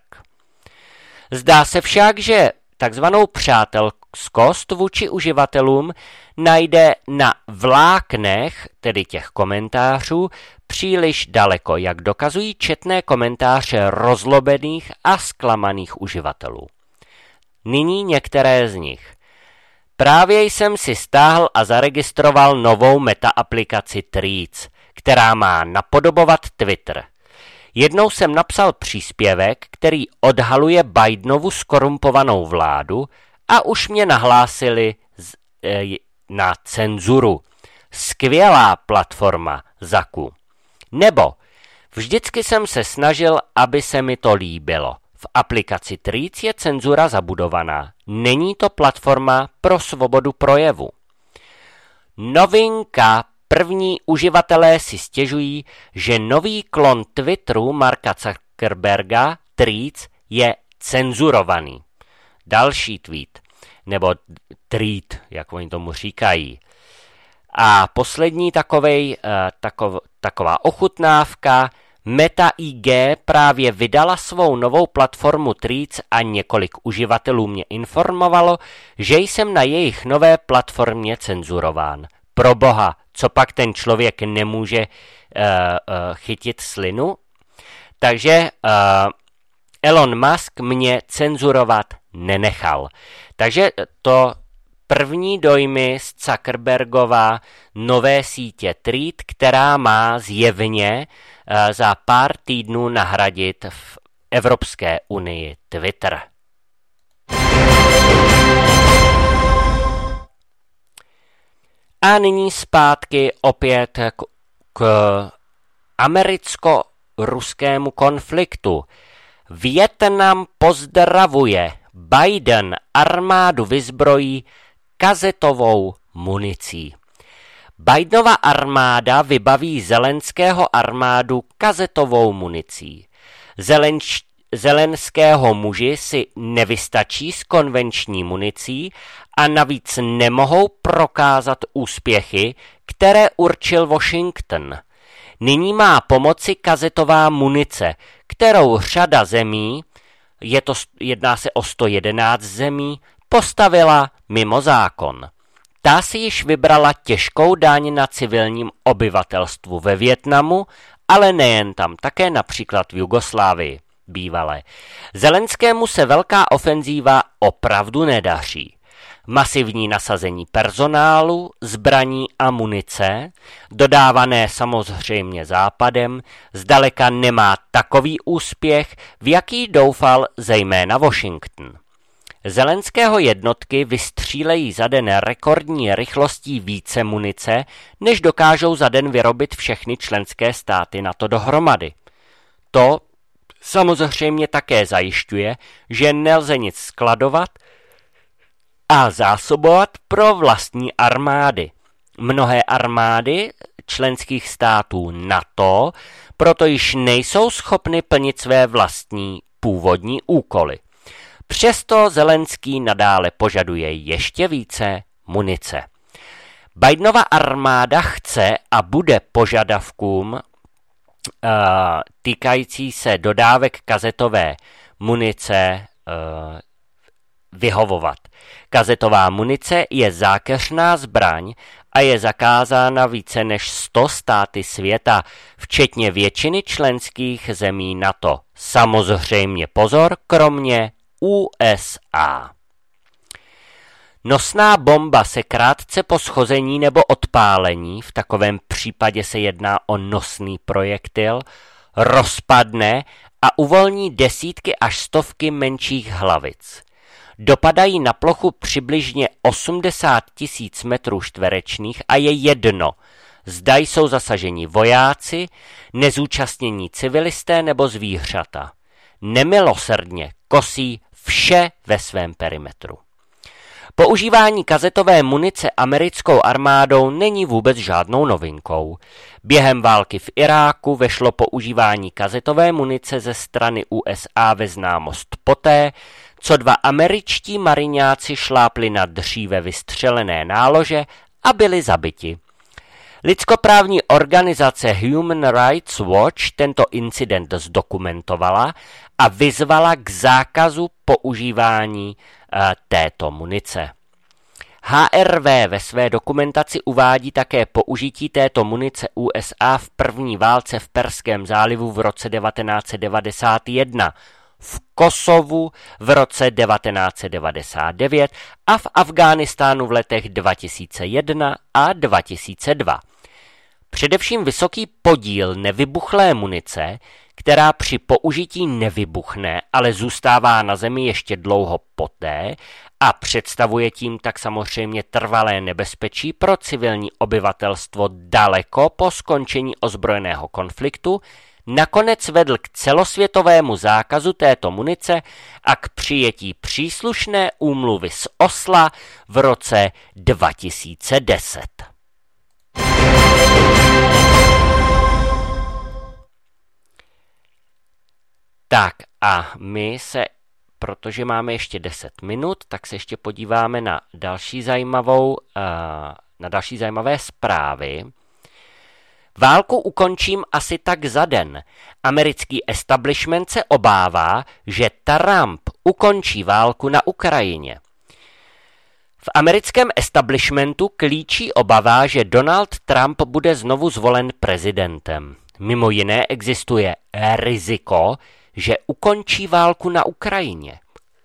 Zdá se však, že takzvanou přátelskost vůči uživatelům najde na vláknech, tedy těch komentářů, příliš daleko, jak dokazují četné komentáře rozlobených a zklamaných uživatelů. Nyní některé z nich. Právě jsem si stáhl a zaregistroval novou meta aplikaci Threads, která má napodobovat Twitter. Jednou jsem napsal příspěvek, který odhaluje Bidenovu skorumpovanou vládu a už mě nahlásili z, e, na cenzuru. Skvělá platforma, Zaku. Nebo vždycky jsem se snažil, aby se mi to líbilo. V aplikaci Threads je cenzura zabudovaná. Není to platforma pro svobodu projevu. Novinka. První uživatelé si stěžují, že nový klon Twitteru Marka Zuckerberga, Threads, je cenzurovaný. Další tweet, nebo tweet, jak oni tomu říkají. A poslední takovej, takov, taková ochutnávka, Meta I G právě vydala svou novou platformu Threads a několik uživatelů mě informovalo, že jsem na jejich nové platformě cenzurován. Proboha, co pak ten člověk nemůže uh, uh, chytit slinu? Takže uh, Elon Musk mě cenzurovat nenechal. Takže to první dojmy z Zuckerbergova nové sítě Threads, která má zjevně uh, za pár týdnů nahradit v Evropské unii Twitter. A nyní zpátky opět k, k americko-ruskému konfliktu. Vietnam pozdravuje, Biden armádu vyzbrojí kazetovou municí. Bidenova armáda vybaví Zelenského armádu kazetovou municí. Zelenč, Zelenského muži si nevystačí s konvenční municí a navíc nemohou prokázat úspěchy, které určil Washington. Nyní má pomoci kazetová munice, kterou řada zemí, je to, jedná se o sto jedenáct zemí, postavila mimo zákon. Ta si již vybrala těžkou daň na civilním obyvatelstvu ve Vietnamu, ale nejen tam, také například v Jugoslávii bývalé. Zelenskému se velká ofenzíva opravdu nedaří. Masivní nasazení personálu, zbraní a munice, dodávané samozřejmě Západem, zdaleka nemá takový úspěch, v jaký doufal zejména Washington. Zelenského jednotky vystřílejí za den rekordní rychlostí více munice, než dokážou za den vyrobit všechny členské státy NATO dohromady. To samozřejmě také zajišťuje, že nelze nic skladovat a zásobovat pro vlastní armády. Mnohé armády členských států NATO proto již nejsou schopny plnit své vlastní původní úkoly. Přesto Zelenský nadále požaduje ještě více munice. Bidenova armáda chce a bude požadavkům týkající se dodávek kazetové munice vyhovovat. Kazetová munice je zákeřná zbraň a je zakázána více než sto státy světa, včetně většiny členských zemí NATO. Samozřejmě pozor, kromě U S A. Nosná bomba se krátce po schození nebo odpálení, v takovém případě se jedná o nosný projektil, rozpadne a uvolní desítky až stovky menších hlavic. Dopadají na plochu přibližně osmdesát tisíc metrů čtverečných a je jedno, zda jsou zasaženi vojáci, nezúčastnění civilisté nebo zvířata. Nemilosrdně kosí vše ve svém perimetru. Používání kazetové munice americkou armádou není vůbec žádnou novinkou. Během války v Iráku vešlo používání kazetové munice ze strany U S A ve známost poté, co dva američtí mariňáci šlápli na dříve vystřelené nálože a byli zabiti. Lidskoprávní organizace Human Rights Watch tento incident zdokumentovala a vyzvala k zákazu používání e, této munice. H R V ve své dokumentaci uvádí také použití této munice U S A v první válce v Perském zálivu v roce devatenáct set devadesát jedna, v Kosovu v roce devatenáct set devadesát devět a v Afghánistánu v letech dva tisíce jedna a dva tisíce dva. Především vysoký podíl nevybuchlé munice, která při použití nevybuchne, ale zůstává na zemi ještě dlouho poté a představuje tím tak samozřejmě trvalé nebezpečí pro civilní obyvatelstvo daleko po skončení ozbrojeného konfliktu, nakonec vedl k celosvětovému zákazu této munice a k přijetí příslušné úmluvy z Osla v roce dva tisíce deset. Tak a my se, protože máme ještě deset minut, tak se ještě podíváme na další zajímavou, na další zajímavé zprávy. Válku ukončím asi tak za den. Americký establishment se obává, že Trump ukončí válku na Ukrajině. V americkém establishmentu klíčí obava, že Donald Trump bude znovu zvolen prezidentem. Mimo jiné existuje riziko, že ukončí válku na Ukrajině.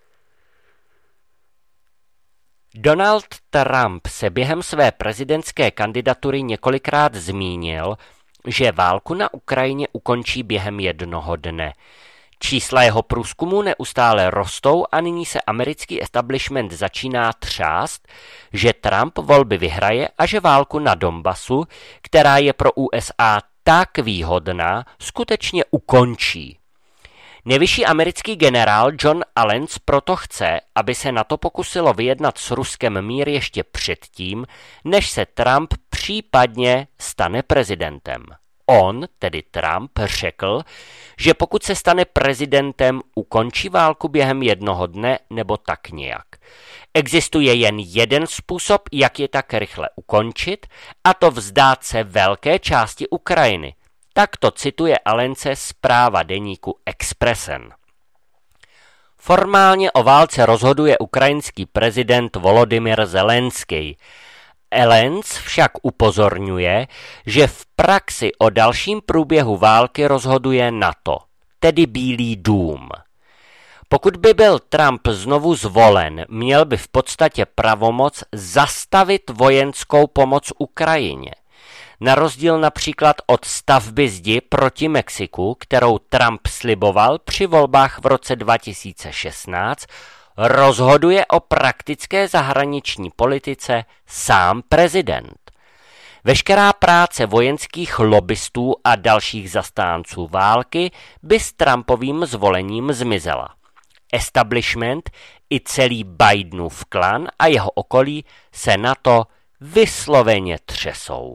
Donald Trump se během své prezidentské kandidatury několikrát zmínil, že válku na Ukrajině ukončí během jednoho dne. Čísla jeho průzkumů neustále rostou a nyní se americký establishment začíná třást, že Trump volby vyhraje a že válku na Donbasu, která je pro U S A tak výhodná, skutečně ukončí. Nejvyšší americký generál John Allens proto chce, aby se NATO pokusilo vyjednat s Ruskem mír ještě předtím, než se Trump případně stane prezidentem. On, tedy Trump, řekl, že pokud se stane prezidentem, ukončí válku během jednoho dne nebo tak nějak. Existuje jen jeden způsob, jak je tak rychle ukončit, a to vzdát se velké části Ukrajiny. Takto cituje Allence zpráva deníku Expressen. Formálně o válce rozhoduje ukrajinský prezident Volodymyr Zelenský. Allens však upozorňuje, že v praxi o dalším průběhu války rozhoduje NATO, tedy Bílý dům. Pokud by byl Trump znovu zvolen, měl by v podstatě pravomoc zastavit vojenskou pomoc Ukrajině. Na rozdíl například od stavby zdi proti Mexiku, kterou Trump sliboval při volbách v roce dva tisíce šestnáct, rozhoduje o praktické zahraniční politice sám prezident. Veškerá práce vojenských lobbystů a dalších zastánců války by s Trumpovým zvolením zmizela. Establishment i celý Bidenův klan a jeho okolí se na to vysloveně třesou.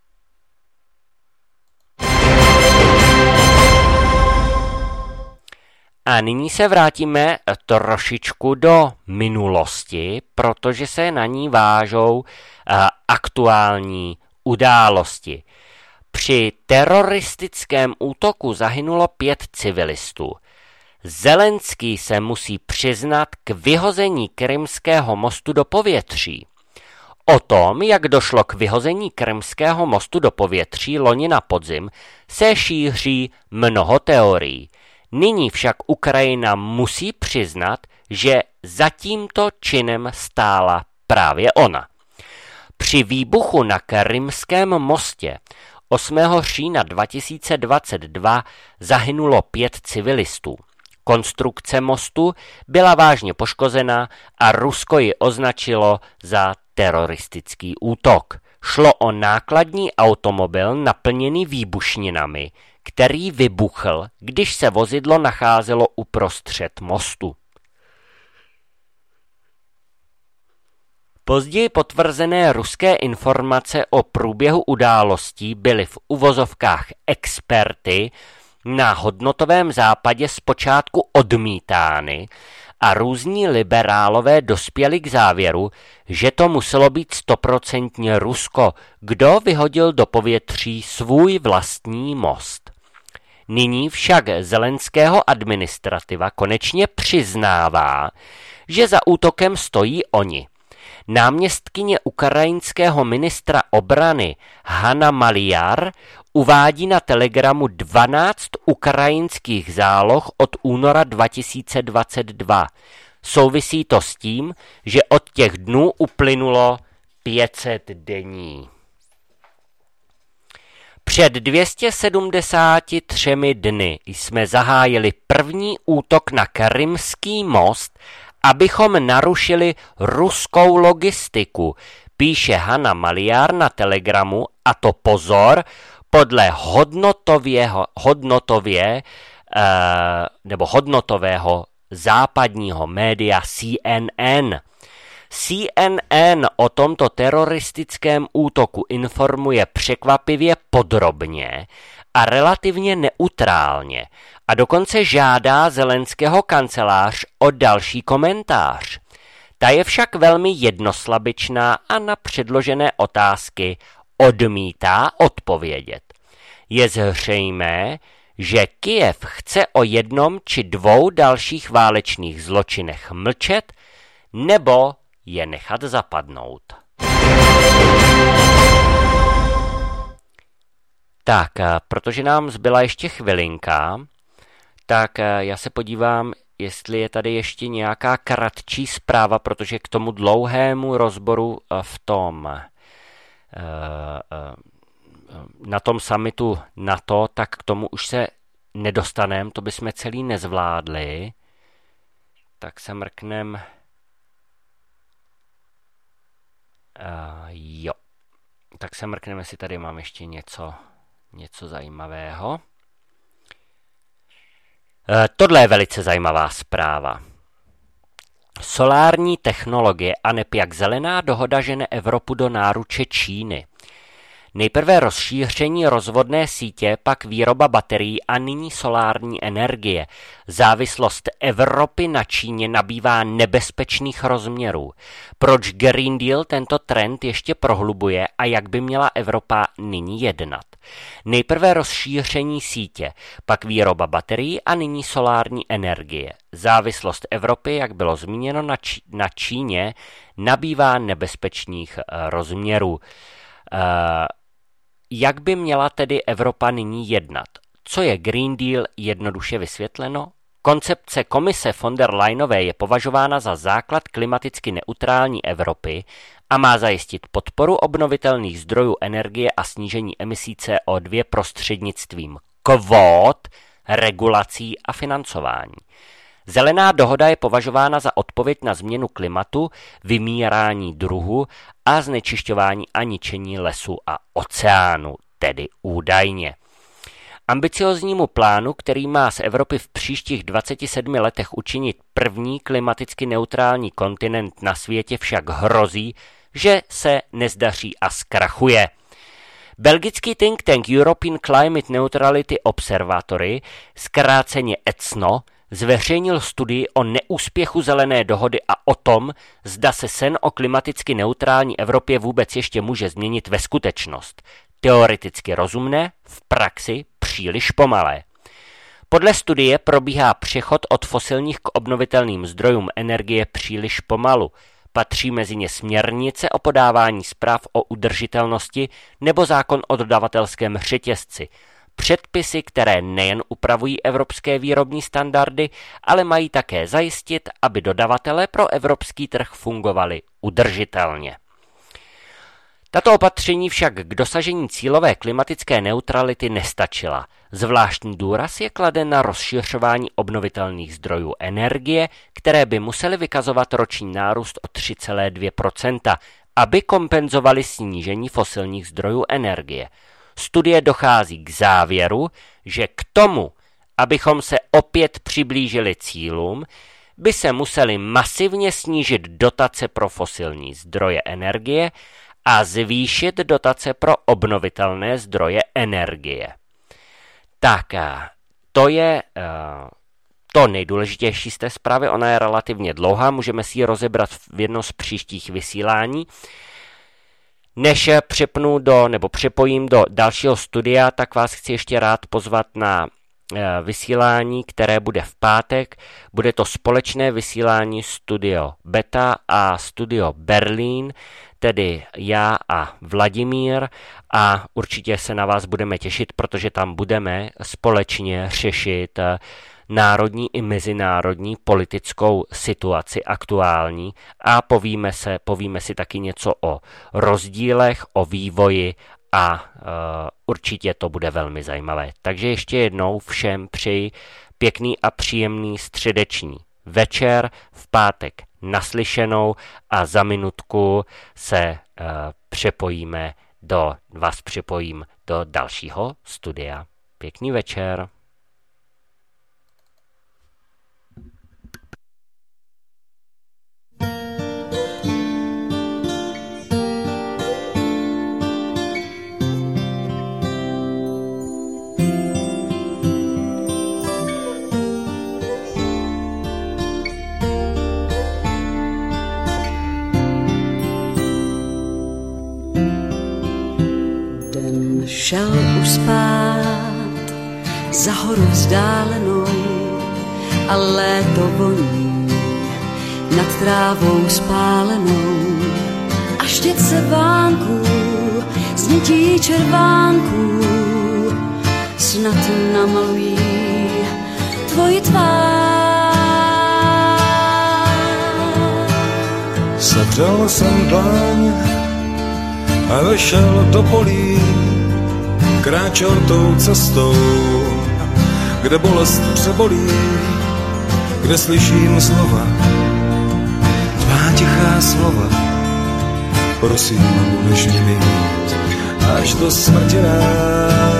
A nyní se vrátíme trošičku do minulosti, protože se na ní vážou aktuální události. Při teroristickém útoku zahynulo pět civilistů. Zelenský se musí přiznat k vyhození Krymského mostu do povětří. O tom, jak došlo k vyhození Krymského mostu do povětří loni na podzim, se šíří mnoho teorií. Nyní však Ukrajina musí přiznat, že za tímto činem stála právě ona. Při výbuchu na Krymském mostě osmého října dva tisíce dvacet dva zahynulo pět civilistů. Konstrukce mostu byla vážně poškozena a Rusko ji označilo za teroristický útok. Šlo o nákladní automobil naplněný výbušninami, který vybuchl, když se vozidlo nacházelo uprostřed mostu. Později potvrzené ruské informace o průběhu událostí byly v uvozovkách experty na hodnotovém západě zpočátku odmítány a různí liberálové dospěli k závěru, že to muselo být stoprocentně Rusko, kdo vyhodil do povětří svůj vlastní most. Nyní však Zelenského administrativa konečně přiznává, že za útokem stojí oni. Náměstkyně ukrajinského ministra obrany Hanna Maliar uvádí na Telegramu dvanáct ukrajinských záloh od února dva tisíce dvacet dva. Souvisí to s tím, že od těch dnů uplynulo pět set dní. Před dvěma sty sedmdesáti třemi dny jsme zahájili první útok na Krymský most, abychom narušili ruskou logistiku, píše Hanna Maliar na Telegramu, a to pozor, podle hodnotového, hodnotově, eh, nebo hodnotového západního média C N N. C N N o tomto teroristickém útoku informuje překvapivě podrobně a relativně neutrálně a dokonce žádá Zelenského kancelář o další komentář. Ta je však velmi jednoslabičná a na předložené otázky odmítá odpovědět. Je zřejmé, že Kyjev chce o jednom či dvou dalších válečných zločinech mlčet nebo je nechat zapadnout. Tak, protože nám zbyla ještě chvilinka, tak já se podívám, jestli je tady ještě nějaká kratší zpráva, protože k tomu dlouhému rozboru v tom na tom summitu NATO, tak k tomu už se nedostaneme, to bychom celý nezvládli. Tak se mrknem. Uh, jo. Tak se mrkneme, jestli tady mám ještě něco, něco zajímavého. Uh, tohle je velice zajímavá zpráva. Solární technologie a neb jak zelená dohoda žene Evropu do náruče Číny. Nejprve rozšíření rozvodné sítě, pak výroba baterií a nyní solární energie. Závislost Evropy na Číně nabývá nebezpečných rozměrů. Proč Green Deal tento trend ještě prohlubuje a jak by měla Evropa nyní jednat? Nejprve rozšíření sítě, pak výroba baterií a nyní solární energie. Závislost Evropy, jak bylo zmíněno, na, Čí- na Číně nabývá nebezpečných uh, rozměrů. Uh, Jak by měla tedy Evropa nyní jednat? Co je Green Deal jednoduše vysvětleno? Koncepce komise von der Leyenové je považována za základ klimaticky neutrální Evropy a má zajistit podporu obnovitelných zdrojů energie a snížení emisí C O dva prostřednictvím kvót, regulací a financování. Zelená dohoda je považována za odpověď na změnu klimatu, vymírání druhů a znečišťování a ničení lesů a oceánu, tedy údajně. Ambicioznímu plánu, který má z Evropy v příštích dvaceti sedmi letech učinit první klimaticky neutrální kontinent na světě, však hrozí, že se nezdaří a zkrachuje. Belgický think tank European Climate Neutrality Observatory, zkráceně E C N O, zveřejnil studii o neúspěchu zelené dohody a o tom, zda se sen o klimaticky neutrální Evropě vůbec ještě může změnit ve skutečnost. Teoreticky rozumné, v praxi příliš pomalé. Podle studie probíhá přechod od fosilních k obnovitelným zdrojům energie příliš pomalu. Patří mezi ně směrnice o podávání zpráv o udržitelnosti nebo zákon o dodavatelském řetězci. Předpisy, které nejen upravují evropské výrobní standardy, ale mají také zajistit, aby dodavatelé pro evropský trh fungovali udržitelně. Tato opatření však k dosažení cílové klimatické neutrality nestačila. Zvláštní důraz je kladen na rozšiřování obnovitelných zdrojů energie, které by musely vykazovat roční nárůst o tři celá dvě procenta, aby kompenzovaly snížení fosilních zdrojů energie. Studie dochází k závěru, že k tomu, abychom se opět přiblížili cílům, by se musely masivně snížit dotace pro fosilní zdroje energie a zvýšit dotace pro obnovitelné zdroje energie. Tak, to je uh, to nejdůležitější z té zprávy, ona je relativně dlouhá, můžeme si ji rozebrat v jednom z příštích vysílání. Než přepnu do, nebo přepojím do dalšího studia, tak vás chci ještě rád pozvat na vysílání, které bude v pátek. Bude to společné vysílání Studio Beta a Studio Berlín, tedy já a Vladimír, a určitě se na vás budeme těšit, protože tam budeme společně řešit národní i mezinárodní politickou situaci aktuální a povíme, se, povíme si taky něco o rozdílech, o vývoji a uh, určitě to bude velmi zajímavé. Takže ještě jednou všem přeji pěkný a příjemný středeční večer, v pátek naslyšenou a za minutku se uh, přepojíme do, vás přepojím do dalšího studia. Pěkný večer. Šel už spát za horu vzdálenou a léto voní nad trávou spálenou a štětce vánků z nití červánků snad namalují tvoji tvár. Sevřel jsem dlaň a vešel do polí, kráčel tou cestou, kde bolest přebolí, kde slyším slova, tvá tichá slova. Prosím, budeš mě mít až do smrti rád.